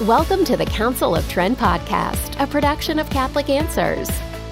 Welcome to the Council of Trent podcast, a production of Catholic Answers.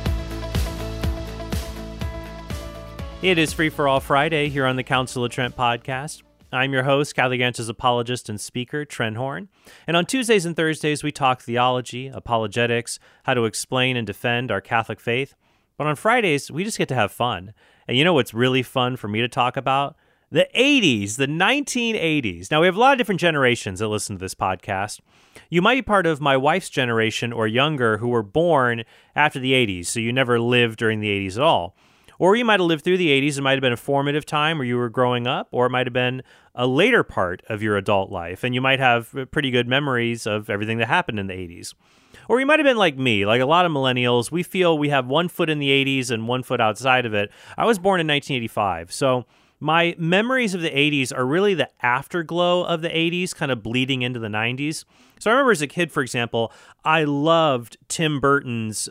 It is Free for All Friday here on the Council of Trent podcast. I'm your host, Catholic Answers apologist and speaker, Trent Horn. And on Tuesdays and Thursdays, we talk theology, apologetics, how to explain and defend our Catholic faith. But on Fridays, we just get to have fun. And you know what's really fun for me to talk about? The 80s, the 1980s. Now, we have a lot of different generations that listen to this podcast. You might be part of my wife's generation or younger who were born after the 80s, so you never lived during the 80s at all. Or you might have lived through the 80s. It might have been a formative time where you were growing up, or it might have been a later part of your adult life, and you might have pretty good memories of everything that happened in the 80s. Or you might have been like me, like a lot of millennials. We feel we have one foot in the 80s and one foot outside of it. I was born in 1985, so my memories of the 80s are really the afterglow of the 80s, kind of bleeding into the 90s. So I remember as a kid, for example, I loved Tim Burton's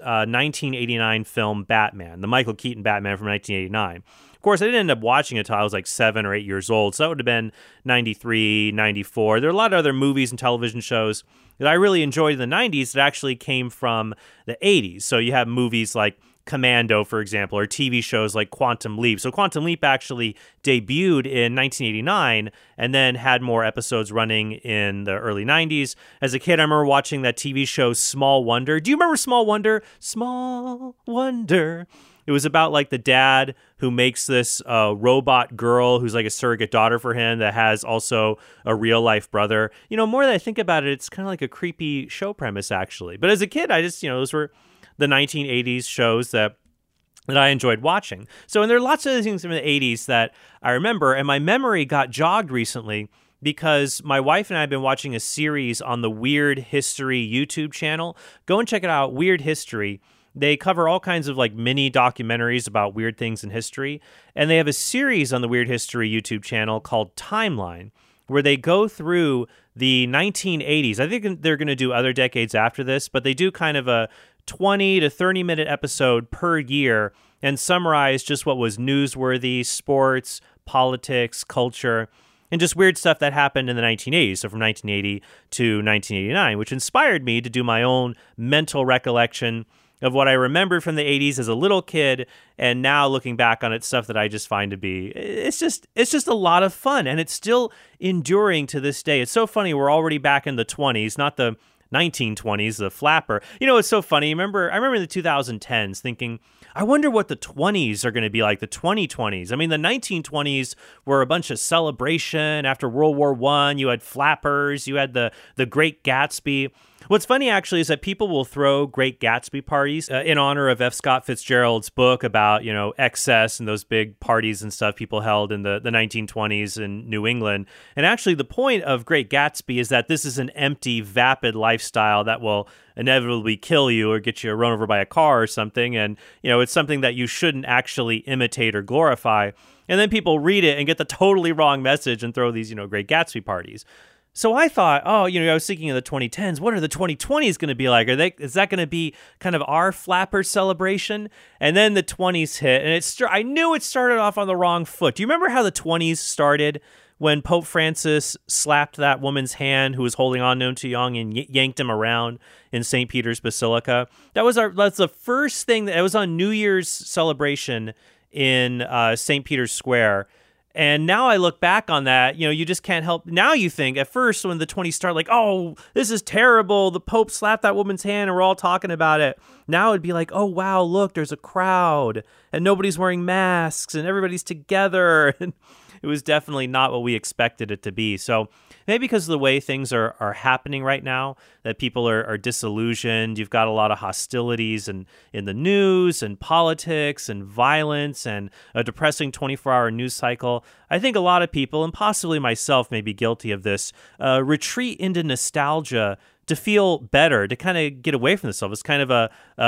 1989 film Batman, the Michael Keaton Batman from 1989. Of course, I didn't end up watching it until I was like 7 or 8 years old, so that would have been 93, 94. There are a lot of other movies and television shows that I really enjoyed in the 90s that actually came from the 80s. So you have movies like Commando, for example, or TV shows like Quantum Leap. So Quantum Leap actually debuted in 1989 and then had more episodes running in the early 90s. As a kid, I remember watching that TV show Small Wonder. Do you remember Small Wonder? Small Wonder. It was about like the dad who makes this robot girl who's like a surrogate daughter for him that has also a real life brother. You know, more that I think about it, it's kind of like a creepy show premise actually. But as a kid, I just, those were the 1980s shows that I enjoyed watching. So, and there are lots of other things from the 80s that I remember, and my memory got jogged recently because my wife and I have been watching a series on the Weird History YouTube channel. Go and check it out, Weird History. They cover all kinds of like mini documentaries about weird things in history, and they have a series on the Weird History YouTube channel called Timeline, where they go through the 1980s. I think they're going to do other decades after this, but they do kind of a 20 to 30 minute episode per year and summarize just what was newsworthy, sports, politics, culture, and just weird stuff that happened in the 1980s, so from 1980 to 1989, which inspired me to do my own mental recollection of what I remembered from the 80s as a little kid, and now looking back on it, stuff that I just find to be, it's just a lot of fun, and it's still enduring to this day. It's so funny, we're already back in the 20s, not the 1920s, the flapper. You know, it's so funny. I remember in the 2010s thinking, I wonder what the 20s are going to be like, the 2020s. I mean, the 1920s were a bunch of celebration after World War I. You had flappers, you had the Great Gatsby. What's funny, actually, is that people will throw Great Gatsby parties in honor of F. Scott Fitzgerald's book about, excess and those big parties and stuff people held in the 1920s in New England. And actually, the point of Great Gatsby is that this is an empty, vapid lifestyle that will inevitably kill you or get you run over by a car or something. And, it's something that you shouldn't actually imitate or glorify. And then people read it and get the totally wrong message and throw these, Great Gatsby parties. So I thought, I was thinking of the 2010s. What are the 2020s going to be like? Is that going to be kind of our flapper celebration? And then the 20s hit, and I knew it started off on the wrong foot. Do you remember how the 20s started when Pope Francis slapped that woman's hand who was holding on to him too young and yanked him around in St. Peter's Basilica? That's the first thing that it was on New Year's celebration in St. Peter's Square. And now I look back on that, you just can't help. Now you think at first when the 20s start, like, oh, this is terrible. The Pope slapped that woman's hand and we're all talking about it. Now it'd be like, oh, wow, look, there's a crowd and nobody's wearing masks and everybody's together. And it was definitely not what we expected it to be. So maybe because of the way things are happening right now, that people are disillusioned. You've got a lot of hostilities in the news and politics and violence and a depressing 24-hour news cycle. I think a lot of people, and possibly myself, may be guilty of this, retreat into nostalgia to feel better, to kind of get away from this stuff. It's kind of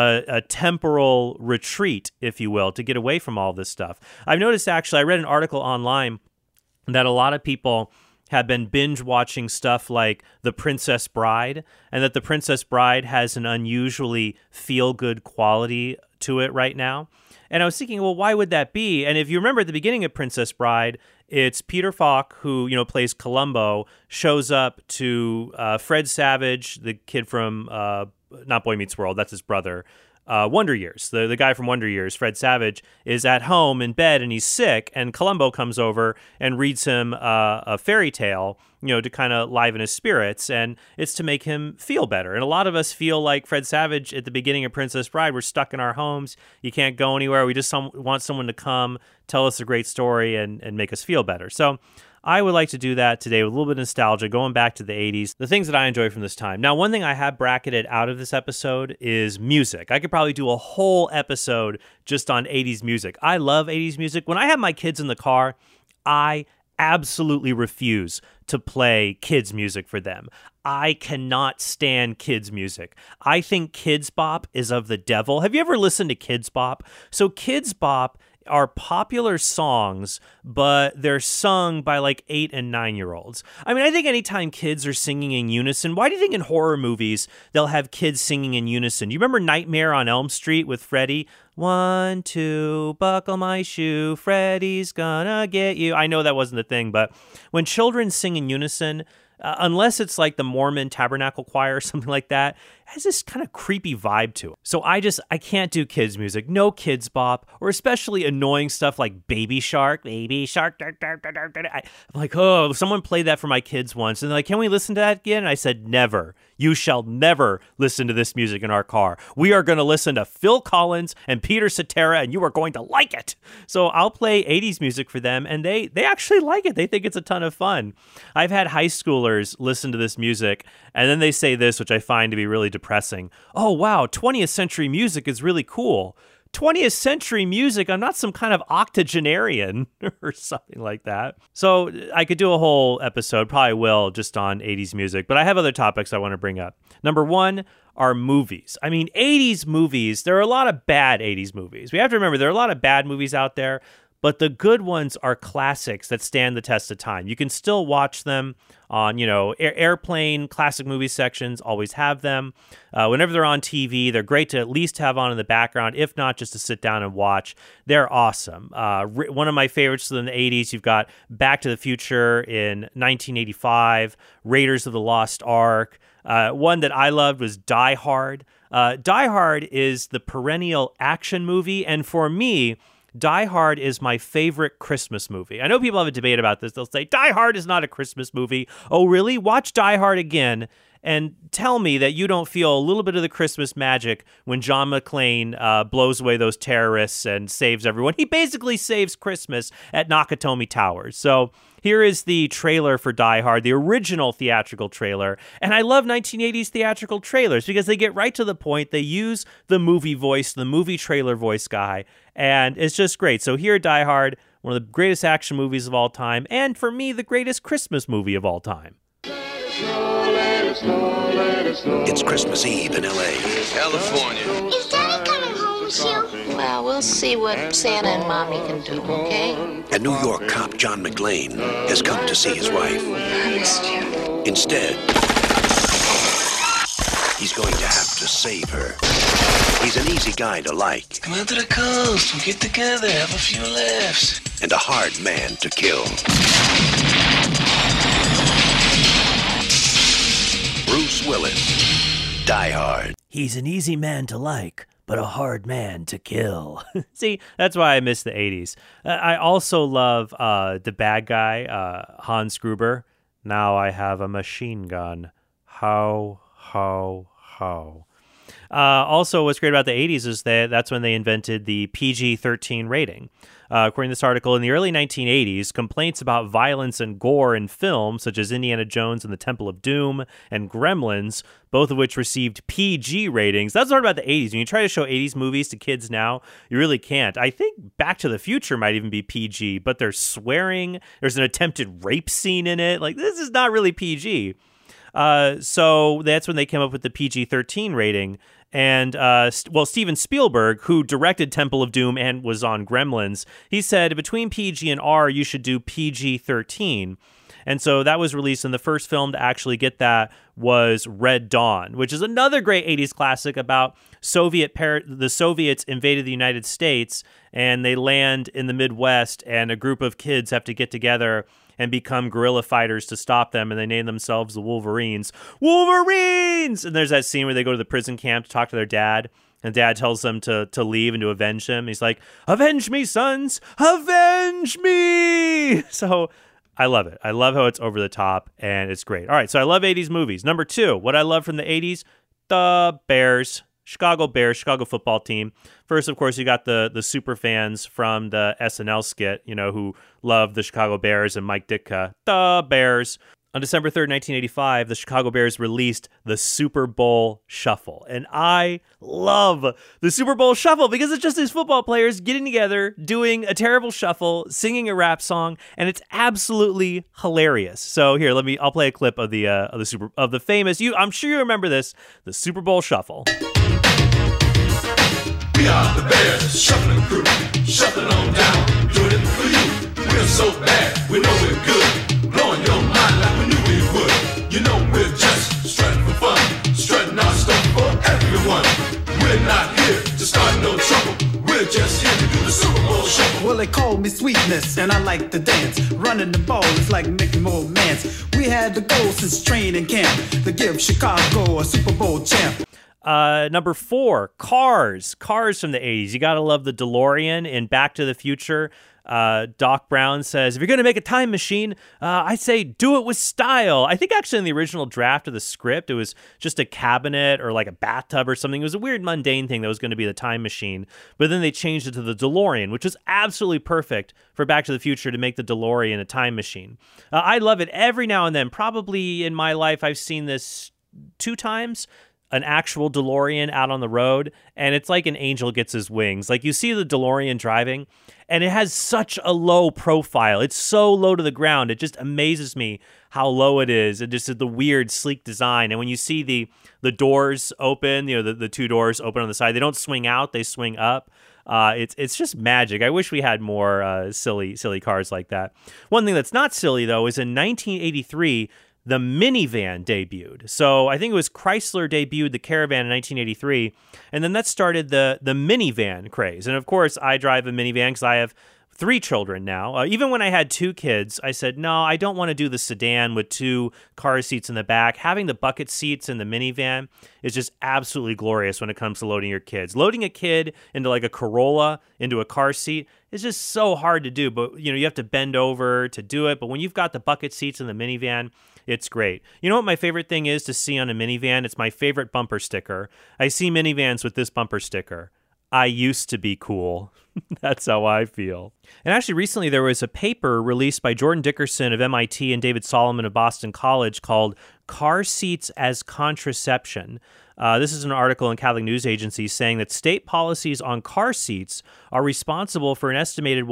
a temporal retreat, if you will, to get away from all this stuff. I've noticed, actually, I read an article online that a lot of people have been binge watching stuff like The Princess Bride, and that The Princess Bride has an unusually feel-good quality to it right now. And I was thinking, well, why would that be? And if you remember at the beginning of Princess Bride, It's Peter Falk, who, plays Columbo, shows up to Fred Savage, the kid from not Boy Meets World, that's his brother, Wonder Years. The guy from Wonder Years, Fred Savage, is at home in bed and he's sick, and Columbo comes over and reads him a fairy tale, to kind of liven his spirits, and it's to make him feel better. And a lot of us feel like Fred Savage at the beginning of Princess Bride. We're stuck in our homes. You can't go anywhere. We just want someone to come, tell us a great story, and make us feel better. So I would like to do that today with a little bit of nostalgia, going back to the 80s, the things that I enjoy from this time. Now, one thing I have bracketed out of this episode is music. I could probably do a whole episode just on 80s music. I love 80s music. When I have my kids in the car, I absolutely refuse to play kids' music for them. I cannot stand kids' music. I think Kids Bop is of the devil. Have you ever listened to Kids Bop? So Kids Bop are popular songs, but they're sung by like 8 and 9-year-olds. I mean, I think anytime kids are singing in unison, why do you think in horror movies they'll have kids singing in unison? You remember Nightmare on Elm Street with Freddy? 1, 2, buckle my shoe, Freddy's gonna get you. I know that wasn't the thing, but when children sing in unison, unless it's like the Mormon Tabernacle Choir or something like that, it has this kind of creepy vibe to it. So I can't do kids music. No Kids Bop, or especially annoying stuff like Baby Shark. I'm like, oh, someone played that for my kids once. And they're like, can we listen to that again? And I said, never. You shall never listen to this music in our car. We are going to listen to Phil Collins and Peter Cetera, and you are going to like it. So I'll play 80s music for them, and they actually like it. They think it's a ton of fun. I've had high schoolers listen to this music, and then they say this, which I find to be really depressing. Oh, wow, 20th century music is really cool. 20th century music, I'm not some kind of octogenarian or something like that. So I could do a whole episode, probably will, just on 80s music, but I have other topics I want to bring up. Number one are movies. I mean, 80s movies, there are a lot of bad 80s movies. We have to remember there are a lot of bad movies out there, but the good ones are classics that stand the test of time. You can still watch them on, airplane classic movie sections, always have them. Whenever they're on TV, they're great to at least have on in the background, if not just to sit down and watch. They're awesome. One of my favorites in the 80s, you've got Back to the Future in 1985, Raiders of the Lost Ark. One that I loved was Die Hard. Die Hard is the perennial action movie, and for me, Die Hard is my favorite Christmas movie. I know people have a debate about this. They'll say, Die Hard is not a Christmas movie. Oh, really? Watch Die Hard again and tell me that you don't feel a little bit of the Christmas magic when John McClane blows away those terrorists and saves everyone. He basically saves Christmas at Nakatomi Towers. So here is the trailer for Die Hard, the original theatrical trailer. And I love 1980s theatrical trailers because they get right to the point. They use the movie voice, the movie trailer voice guy, and it's just great. So here, Die Hard, one of the greatest action movies of all time, and for me, the greatest Christmas movie of all time. It's Christmas Eve in L.A. California. Is Daddy coming home soon? Well, we'll see what Santa and Mommy can do, okay? And New York cop John McClane has come to see his wife. I missed you. Instead, he's going to have to save her. He's an easy guy to like. Come out to the coast, we'll get together, have a few laughs. And a hard man to kill. Bruce Willis, Die Hard. He's an easy man to like, but a hard man to kill. See, that's why I miss the 80s. I also love the bad guy, Hans Gruber. Now I have a machine gun. How. Also, what's great about the 80s is that that's when they invented the PG-13 rating. According to this article, in the early 1980s, complaints about violence and gore in films, such as Indiana Jones and the Temple of Doom and Gremlins, both of which received PG ratings. That's hard about the 80s. When you try to show 80s movies to kids now, you really can't. I think Back to the Future might even be PG, but there's swearing. There's an attempted rape scene in it. Like, this is not really PG. So that's when they came up with the PG-13 rating. And, Steven Spielberg, who directed Temple of Doom and was on Gremlins, he said, between PG and R, you should do PG-13. And so that was released, and the first film to actually get that was Red Dawn, which is another great 80s classic about the Soviets invaded the United States, and they land in the Midwest, and a group of kids have to get together and become guerrilla fighters to stop them, and they name themselves the Wolverines. Wolverines! And there's that scene where they go to the prison camp to talk to their dad, and dad tells them to leave and to avenge him. He's like, "Avenge me, sons! Avenge me!" So I love it. I love how it's over the top, and it's great. All right, so I love 80s movies. Number 2, what I love from the 80s, the Bears. Chicago Bears, Chicago football team. First, of course, you got the super fans from the SNL skit, who love the Chicago Bears and Mike Ditka. The Bears. On December 3rd, 1985, the Chicago Bears released the Super Bowl Shuffle. And I love the Super Bowl Shuffle because it's just these football players getting together, doing a terrible shuffle, singing a rap song, and it's absolutely hilarious. So here, I'll play a clip of the famous, I'm sure you remember this, the Super Bowl Shuffle. We are the Bears, shuffling crew, shuffling on down, doing it for you. We're so bad, we know we're good, blowing your mind like we knew we would. You know we're just strutting for fun, strutting our stuff for everyone. We're not here to start no trouble, we're just here to do the Super Bowl Shuffle. Well, they call me Sweetness, and I like to dance. Running the ball is like making more mans. We had the goal since training camp to give Chicago a Super Bowl champ. Number 4, Cars. Cars from the 80s. You gotta love the DeLorean in Back to the Future. Doc Brown says, if you're gonna make a time machine, I say do it with style. I think actually in the original draft of the script, it was just a cabinet or like a bathtub or something. It was a weird mundane thing that was going to be the time machine. But then they changed it to the DeLorean, which was absolutely perfect for Back to the Future to make the DeLorean a time machine. I love it every now and then. Probably in my life, I've seen this 2 times. An actual DeLorean out on the road, and it's like an angel gets his wings. Like you see the DeLorean driving, and it has such a low profile. It's so low to the ground. It just amazes me how low it is, and just the weird, sleek design. And when you see the doors open, the 2 doors open on the side, they don't swing out, they swing up. It's just magic. I wish we had more silly cars like that. One thing that's not silly, though, is in 1983, the minivan debuted. So I think it was Chrysler debuted the Caravan in 1983, and then that started the minivan craze. And of course, I drive a minivan because I have 3 children now. Even when I had 2 kids, I said, no, I don't want to do the sedan with 2 car seats in the back. Having the bucket seats in the minivan is just absolutely glorious when it comes to loading your kids. Loading a kid into like a Corolla, into a car seat, is just so hard to do. But, you have to bend over to do it. But when you've got the bucket seats in the minivan, it's great. You know what my favorite thing is to see on a minivan? It's my favorite bumper sticker. I see minivans with this bumper sticker. I used to be cool. That's how I feel. And actually, recently there was a paper released by Jordan Dickerson of MIT and David Solomon of Boston College called Car Seats as Contraception. This is an article in Catholic News Agency saying that state policies on car seats are responsible for an estimated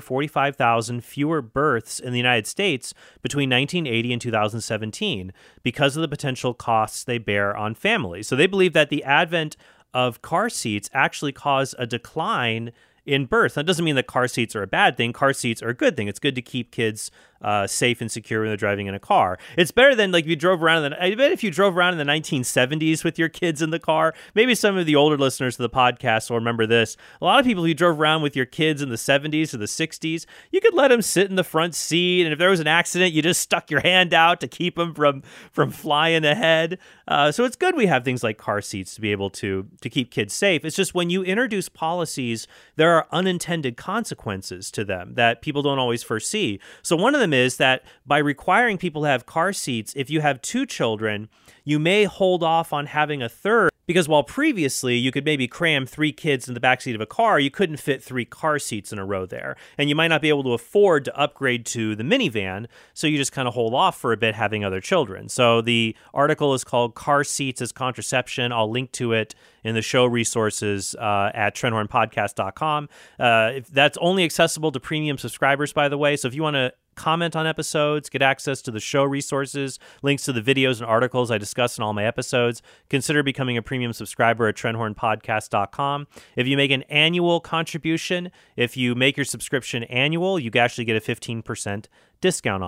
145,000 fewer births in the United States between 1980 and 2017 because of the potential costs they bear on families. So they believe that the advent of car seats actually caused a decline in birth. That doesn't mean that car seats are a bad thing. Car seats are a good thing. It's good to keep kids safe and secure when they're driving in a car. It's better than like if you drove around I bet if you drove around in the 1970s with your kids in the car, maybe some of the older listeners to the podcast will remember this. A lot of people who drove around with your kids in the 70s or the 60s, you could let them sit in the front seat, and if there was an accident, you just stuck your hand out to keep them from flying ahead. So it's good we have things like car seats to be able to keep kids safe. It's just when you introduce policies, there are unintended consequences to them that people don't always foresee. So one of them is that by requiring people to have car seats, if you have 2 children, you may hold off on having a third, because while previously you could maybe cram 3 kids in the backseat of a car, you couldn't fit 3 car seats in a row there. And you might not be able to afford to upgrade to the minivan, so you just kind of hold off for a bit having other children. So the article is called Car Seats as Contraception. I'll link to it in the show resources at TrentHornPodcast.com. That's only accessible to premium subscribers, by the way. So if you want to comment on episodes, get access to the show resources, links to the videos and articles I discuss in all my episodes, consider becoming a premium subscriber at TrentHornPodcast.com. If you make an annual contribution, if you make your subscription annual, you can actually get a 15% discount on it.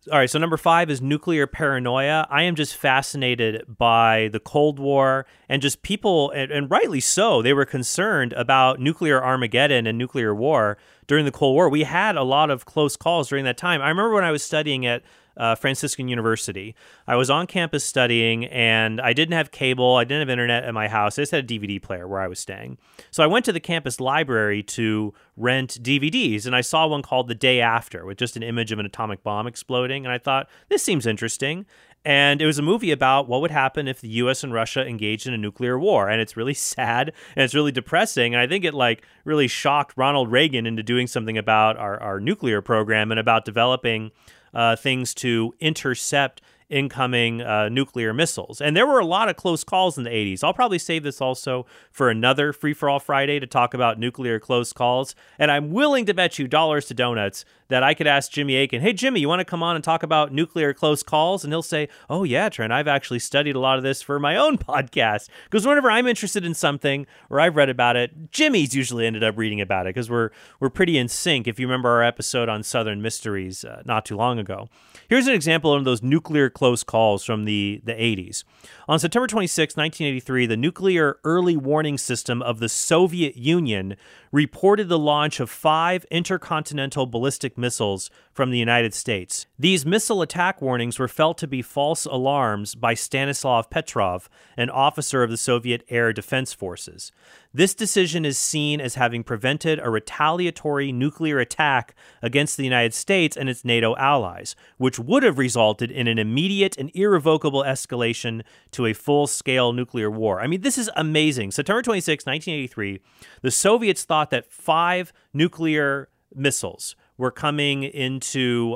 All right, so number 5 is nuclear paranoia. I am just fascinated by the Cold War and just people, and rightly so, they were concerned about nuclear Armageddon and nuclear war during the Cold War. We had a lot of close calls during that time. I remember when I was studying at Franciscan University, I was on campus studying, and I didn't have cable, I didn't have internet at my house. I just had a DVD player where I was staying. So I went to the campus library to rent DVDs, and I saw one called The Day After with just an image of an atomic bomb exploding, and I thought, this seems interesting. And it was a movie about what would happen if the U.S. and Russia engaged in a nuclear war. And it's really sad and it's really depressing. And I think it really shocked Ronald Reagan into doing something about our nuclear program and about developing things to intercept incoming nuclear missiles. And there were a lot of close calls in the 80s. I'll probably save this also for another Free for All Friday to talk about nuclear close calls. And I'm willing to bet you dollars to donuts that I could ask Jimmy Akin, hey, Jimmy, you want to come on and talk about nuclear close calls? And he'll say, oh, yeah, Trent, I've actually studied a lot of this for my own podcast. Because whenever I'm interested in something or I've read about it, Jimmy's usually ended up reading about it because we're pretty in sync. If you remember our episode on Southern Mysteries not too long ago. Here's an example of those nuclear close calls from the 80s. On September 26, 1983, the Nuclear Early Warning System of the Soviet Union reported the launch of 5 intercontinental ballistic missiles from the United States. These missile attack warnings were felt to be false alarms by Stanislav Petrov, an officer of the Soviet Air Defense Forces. This decision is seen as having prevented a retaliatory nuclear attack against the United States and its NATO allies, which would have resulted in an immediate and irrevocable escalation to a full-scale nuclear war. I mean, this is amazing. September 26, 1983, the Soviets thought that 5 nuclear missiles were coming into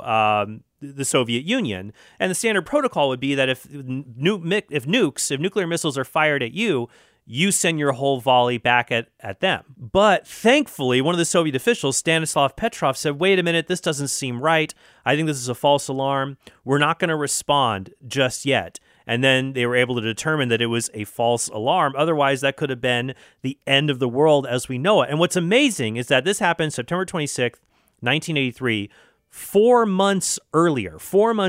the Soviet Union, and the standard protocol would be that if nuclear missiles are fired at you, you send your whole volley back at them. But thankfully, one of the Soviet officials, Stanislav Petrov, said, wait a minute, this doesn't seem right. I think this is a false alarm. We're not going to respond just yet. And then they were able to determine that it was a false alarm. Otherwise, that could have been the end of the world as we know it. And what's amazing is that this happened September 26th, 1983, 4 months earlier,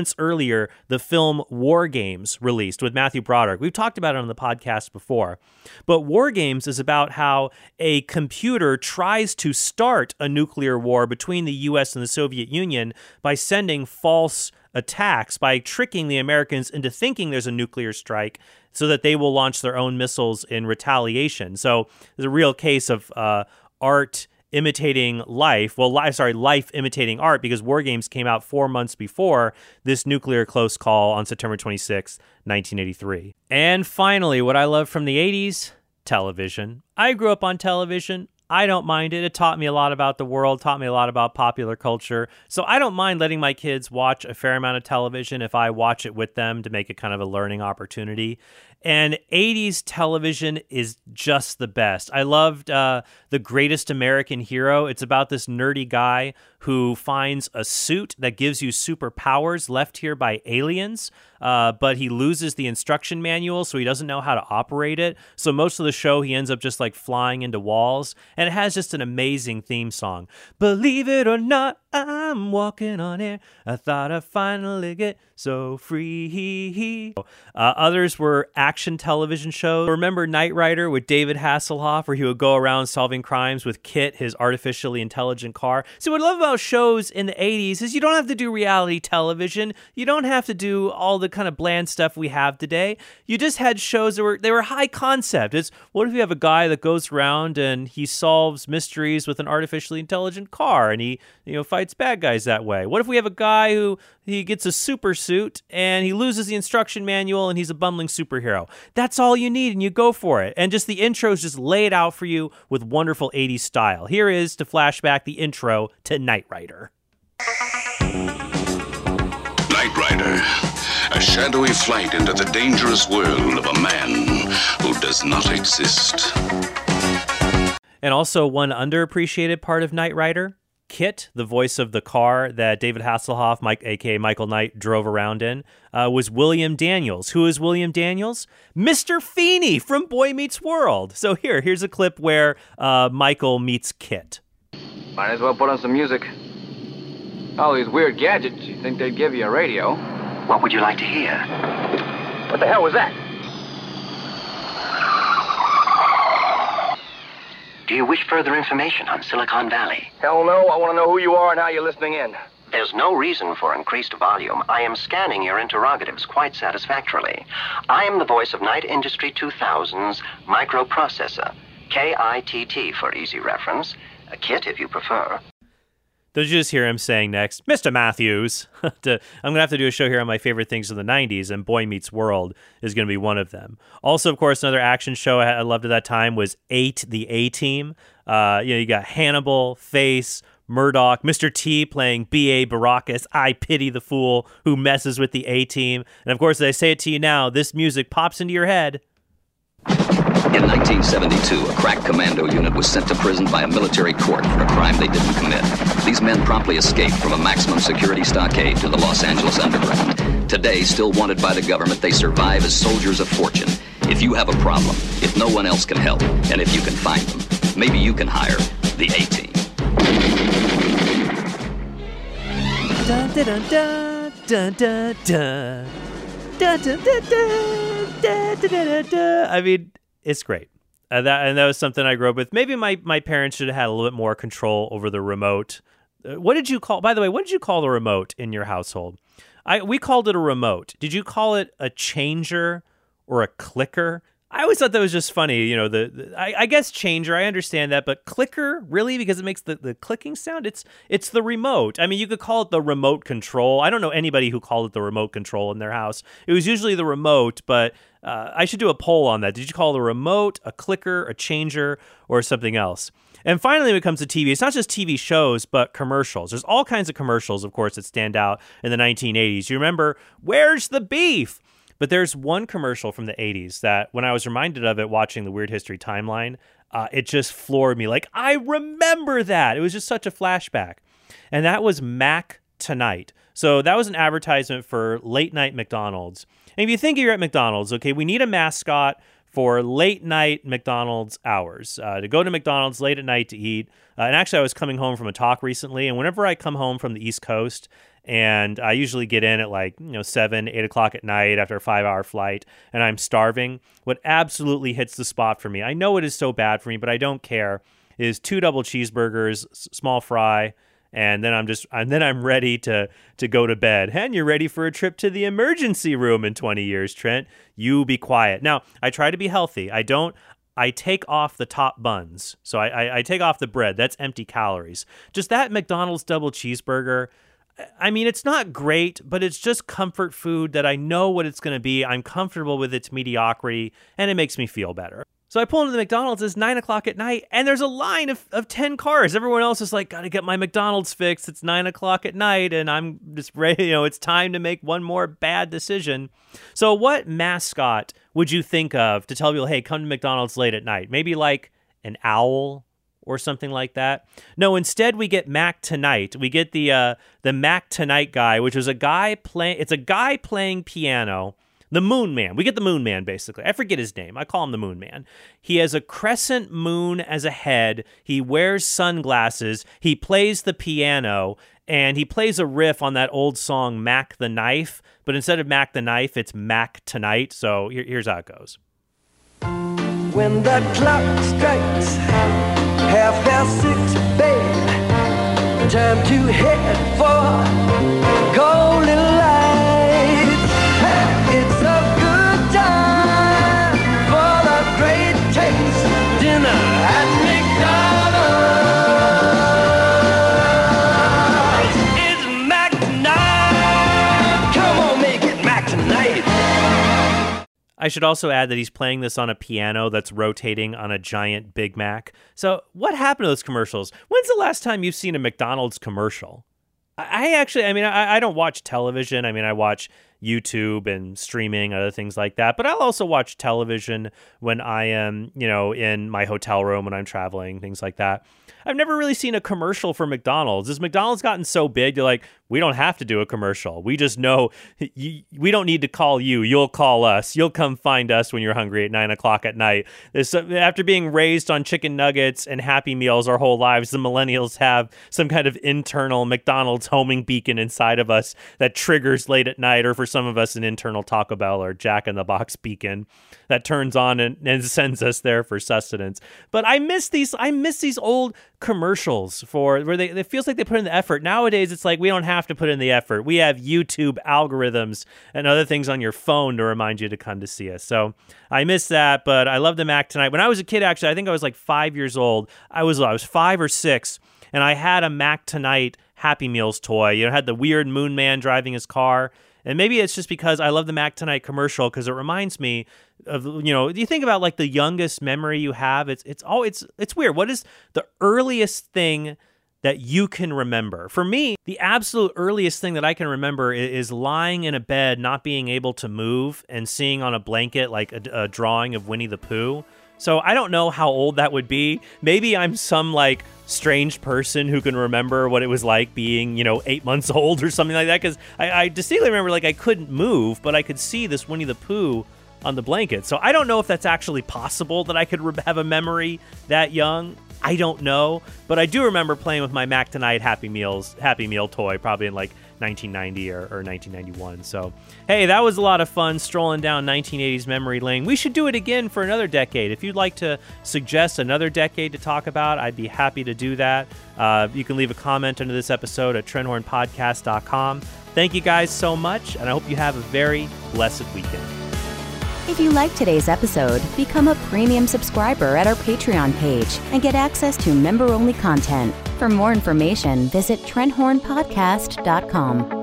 the film War Games released with Matthew Broderick. We've talked about it on the podcast before. But War Games is about how a computer tries to start a nuclear war between the U.S. and the Soviet Union by sending false attacks, by tricking the Americans into thinking there's a nuclear strike so that they will launch their own missiles in retaliation. So there's a real case of art imitating life. Well, life imitating art, because War Games came out 4 months before this nuclear close call on September 26, 1983. And finally, what I love from the 80s, television. I grew up on television. I don't mind it. It taught me a lot about the world, taught me a lot about popular culture. So I don't mind letting my kids watch a fair amount of television if I watch it with them to make it kind of a learning opportunity. And 80s television is just the best. I loved The Greatest American Hero. It's about this nerdy guy who finds a suit that gives you superpowers left here by aliens, but he loses the instruction manual, so he doesn't know how to operate it. So most of the show, he ends up just like flying into walls. And it has just an amazing theme song. Believe it or not, I'm walking on air. I thought I'd finally get so free. Others were action television shows. Remember Knight Rider with David Hasselhoff, where he would go around solving crimes with Kit, his artificially intelligent car. So what I love about shows in the 80s is you don't have to do reality television. You don't have to do all the kind of bland stuff we have today. You just had shows that were high concept. It's, what if you have a guy that goes around and he solves mysteries with an artificially intelligent car and he fights bad guys that way? What if we have a guy who he gets a super suit and he loses the instruction manual and he's a bumbling superhero? That's all you need, and you go for it. And just the intros just lay it out for you with wonderful 80s style. Here is, to flashback, the intro to Knight Rider. Knight Rider, a shadowy flight into the dangerous world of a man who does not exist. And also one underappreciated part of Knight Rider, Kit, the voice of the car that David Hasselhoff, aka Michael Knight, drove around in, was William Daniels. Who is William Daniels? Mr. Feeney from Boy Meets World. So here's a clip where Michael meets Kit. Might as well put on some music. All these weird gadgets, you'd think they'd give you a radio. What would you like to hear? What the hell was that? Do you wish further information on Silicon Valley? Hell no, I want to know who you are and how you're listening in. There's no reason for increased volume. I am scanning your interrogatives quite satisfactorily. I am the voice of Night Industry 2000's microprocessor. KITT for easy reference. A kit if you prefer. Did you just hear him saying next, Mr. Matthews? I'm going to have to do a show here on my favorite things of the 90s, and Boy Meets World is going to be one of them. Also, of course, another action show I loved at that time was 8, the A-Team. You got Hannibal, Face, Murdoch, Mr. T playing B.A. Baracus, I pity the fool who messes with the A-Team. And of course, as I say it to you now, this music pops into your head. In 1972, a crack commando unit was sent to prison by a military court for a crime they didn't commit. These men promptly escaped from a maximum security stockade to the Los Angeles underground. Today, still wanted by the government, they survive as soldiers of fortune. If you have a problem, if no one else can help, and if you can find them, maybe you can hire the A-Team. Dun, dun, dun, dun, dun, dun. Dun, dun, dun, dun, dun, dun, dun, dun. I mean, it's great. That was something I grew up with. Maybe my parents should have had a little bit more control over the remote. What did you call, by the way, what did you call the remote in your household? We called it a remote. Did you call it a changer or a clicker? I always thought that was just funny. You know, I guess changer, I understand that, but clicker, really? Because it makes the clicking sound? It's the remote. I mean, you could call it the remote control. I don't know anybody who called it the remote control in their house. It was usually the remote, but I should do a poll on that. Did you call it a remote, a clicker, a changer, or something else? And finally, when it comes to TV, it's not just TV shows, but commercials. There's all kinds of commercials, of course, that stand out in the 1980s. You remember, where's the beef? But there's one commercial from the 80s that when I was reminded of it watching the Weird History Timeline, it just floored me. Like, I remember that. It was just such a flashback. And that was Mac Tonight. So that was an advertisement for late night McDonald's. And if you think you're at McDonald's, okay, we need a mascot for late night McDonald's hours, to go to McDonald's late at night to eat. And actually, I was coming home from a talk recently, and whenever I come home from the East Coast, and I usually get in at 7, 8 o'clock at night after a 5-hour flight, and I'm starving, what absolutely hits the spot for me, I know it is so bad for me, but I don't care, is 2 double cheeseburgers, small fry, and then I'm ready to go to bed. And you're ready for a trip to the emergency room in 20 years, Trent. You be quiet. Now, I try to be healthy. I take off the top buns. So I take off the bread. That's empty calories. Just that McDonald's double cheeseburger, I mean, it's not great, but it's just comfort food that I know what it's going to be. I'm comfortable with its mediocrity, and it makes me feel better. So I pull into the McDonald's, it's 9 o'clock at night, and there's a line of 10 cars. Everyone else is like, gotta get my McDonald's fixed. It's 9 o'clock at night, and I'm just ready, it's time to make one more bad decision. So what mascot would you think of to tell people, hey, come to McDonald's late at night? Maybe like an owl or something like that? No, instead we get Mac Tonight. We get the Mac Tonight guy, which is a guy playing piano. The Moon Man. We get the Moon Man, basically. I forget his name. I call him the Moon Man. He has a crescent moon as a head. He wears sunglasses. He plays the piano, and he plays a riff on that old song, Mac the Knife. But instead of Mac the Knife, it's Mac Tonight. So here's how it goes. When the clock strikes 6:30, babe, time to head for Golden Light. It's a good time for the great taste dinner at McDonald's. It's Mac Tonight. Come on, make it Mac Tonight. I should also add that he's playing this on a piano that's rotating on a giant Big Mac. So what happened to those commercials? When's the last time you've seen a McDonald's commercial? I don't watch television. I mean, I watch, YouTube and streaming, other things like that. But I'll also watch television when I am, in my hotel room when I'm traveling, things like that. I've never really seen a commercial for McDonald's. Has McDonald's gotten so big, you're like, we don't have to do a commercial. We just know we don't need to call you. You'll call us. You'll come find us when you're hungry at 9 o'clock at night. After being raised on chicken nuggets and Happy Meals our whole lives, the millennials have some kind of internal McDonald's homing beacon inside of us that triggers late at night, or for some of us, an internal Taco Bell or Jack in the Box beacon that turns on and sends us there for sustenance. But I miss these old commercials for where it feels like they put in the effort. Nowadays, it's like we don't have to put in the effort. We have YouTube algorithms and other things on your phone to remind you to come to see us. So I miss that, but I love the Mac Tonight. When I was a kid, actually, I think I was like 5 years old. I was 5 or 6, and I had a Mac Tonight Happy Meals toy. It had the weird Moon Man driving his car. And maybe it's just because I love the Mac Tonight commercial, because it reminds me of, you think about like the youngest memory you have. It's weird. What is the earliest thing that you can remember? For me, the absolute earliest thing that I can remember is lying in a bed, not being able to move, and seeing on a blanket like a drawing of Winnie the Pooh. So I don't know how old that would be. Maybe I'm some like strange person who can remember what it was like being, 8 months old or something like that. Because I distinctly remember like I couldn't move, but I could see this Winnie the Pooh on the blanket. So I don't know if that's actually possible that I could have a memory that young. I don't know. But I do remember playing with my Mac Tonight Happy Meal toy, probably in like 1990 or 1991. So, hey, that was a lot of fun strolling down 1980s memory lane. We should do it again for another decade. If you'd like to suggest another decade to talk about, I'd be happy to do that. You can leave a comment under this episode at TrentHornPodcast.com. Thank you guys so much, and I hope you have a very blessed weekend. If you like today's episode, become a premium subscriber at our Patreon page and get access to member-only content. For more information, visit TrentHornPodcast.com.